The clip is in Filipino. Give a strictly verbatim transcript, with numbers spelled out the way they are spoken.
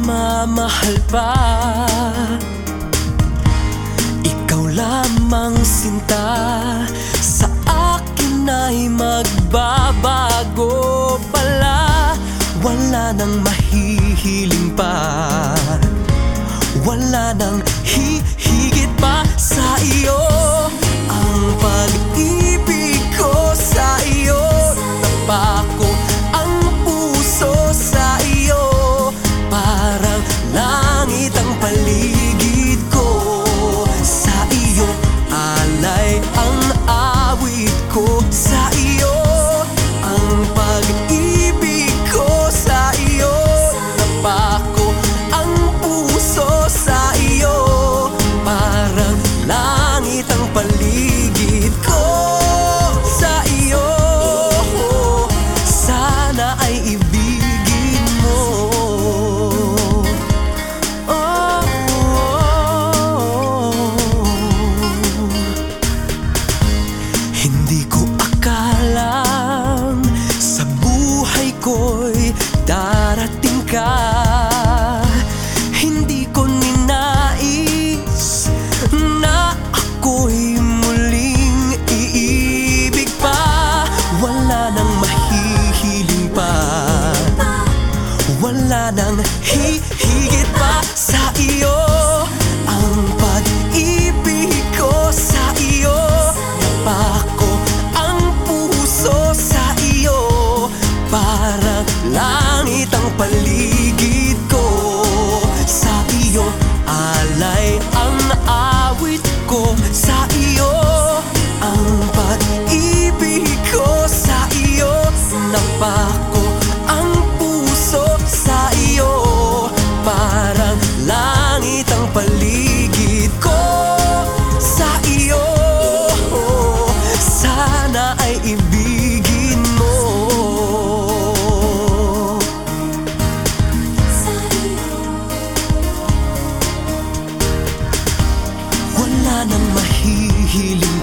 magmamahal pa. Ikaw lamang sinta, sa akin ay magbabago pala. Wala nang mahihiling pa, wala nang hihigit pa sa iyo. Ang pag-ibig ko sa iyo, napako ang puso sa iyo. Parang langit ang paligid ko, sa iyo alay ang awit ko. Sa iyo ang pag-ibig ko sa iyo, napako ang puso sa iyo. Parang langit ang paligid ko sa iyo. Sana ay ibigin mo. Oh, oh, oh. Hindi ko akalang sa buhay ko'y darating ka. Hindi ko ninais na ako'y muling iibig pa. Wala nang mahihiling pa, wala nang hihigit pa sa iyo. Ang pag-ibig ko sa iyo, napako ang puso sa iyo. Parang langit ang paligid ko, sa iyo alay ang awit ko. Sa iyo ang pag-ibig ko sa iyo, napako ang puso sa iyo. Parang langit ang paligid ko sa iyo. Sana ay ibigin mo. Wala nang mahihiling